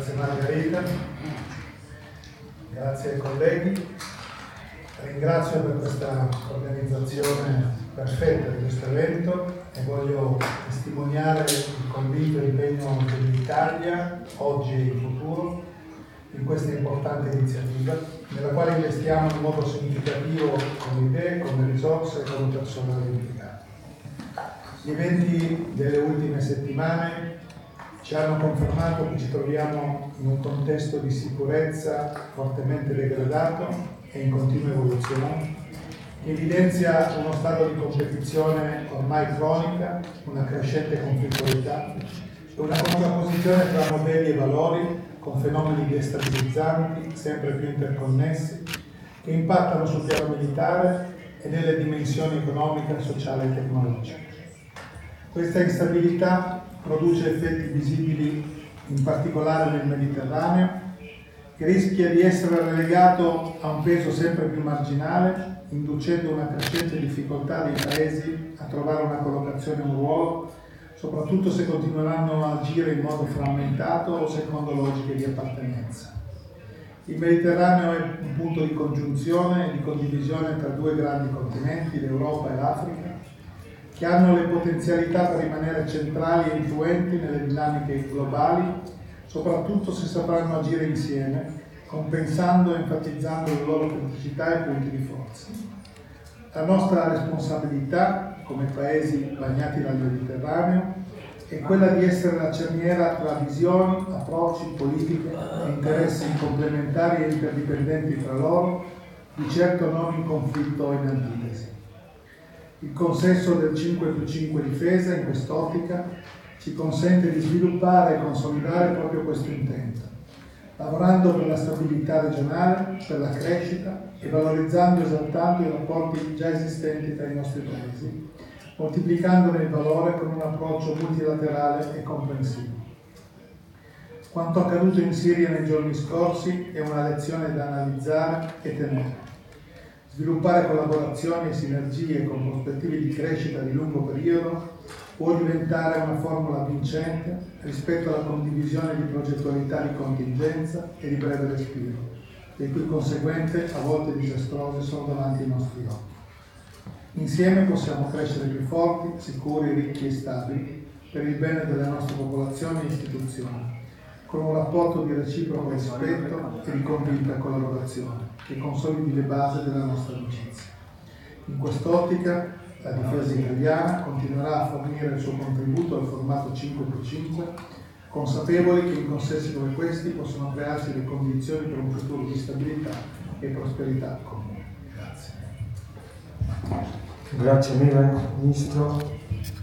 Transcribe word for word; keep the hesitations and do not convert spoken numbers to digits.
Grazie Margherita, grazie ai colleghi, ringrazio per questa organizzazione perfetta di questo evento e voglio testimoniare il convinto impegno dell'Italia, oggi e in futuro, in questa importante iniziativa, nella quale investiamo in modo significativo con idee, con risorse e con personale impiegato. Gli eventi delle ultime settimane ci hanno confermato che ci troviamo in un contesto di sicurezza fortemente degradato e in continua evoluzione, che evidenzia uno stato di competizione ormai cronica, una crescente conflittualità e una contrapposizione tra modelli e valori con fenomeni destabilizzanti sempre più interconnessi che impattano sul piano militare e nelle dimensioni economica, sociale e tecnologica. Questa instabilità produce effetti visibili in particolare nel Mediterraneo, che rischia di essere relegato a un peso sempre più marginale, inducendo una crescente difficoltà dei paesi a trovare una collocazione e un ruolo, soprattutto se continueranno a agire in modo frammentato o secondo logiche di appartenenza. Il Mediterraneo è un punto di congiunzione e di condivisione tra due grandi continenti, l'Europa e l'Africa, che hanno le potenzialità per rimanere centrali e influenti nelle dinamiche globali, soprattutto se sapranno agire insieme, compensando e enfatizzando le loro criticità e punti di forza. La nostra responsabilità, come paesi bagnati dal Mediterraneo, è quella di essere la cerniera tra visioni, approcci, politiche e interessi complementari e interdipendenti tra loro, di certo non in conflitto o in antitesi. Il consesso del cinque più cinque difesa in quest'ottica ci consente di sviluppare e consolidare proprio questo intento, lavorando per la stabilità regionale, per la crescita e valorizzando e esaltando i rapporti già esistenti tra i nostri paesi, moltiplicandone il valore con un approccio multilaterale e comprensivo. Quanto accaduto in Siria nei giorni scorsi è una lezione da analizzare e tenere. Sviluppare collaborazioni e sinergie con prospettive di crescita di lungo periodo può diventare una formula vincente rispetto alla condivisione di progettualità di contingenza e di breve respiro, le cui conseguenze, a volte disastrose, sono davanti ai nostri occhi. Insieme possiamo crescere più forti, sicuri, ricchi e stabili per il bene delle nostre popolazioni e istituzioni, con un rapporto di reciproco rispetto e di convinta collaborazione che consolidi le basi della nostra amicizia. In quest'ottica, la difesa italiana continuerà a fornire il suo contributo al formato cinque più cinque, consapevoli che in consessi come questi possono crearsi le condizioni per un futuro di stabilità e prosperità comune. Grazie. Grazie mille, Ministro.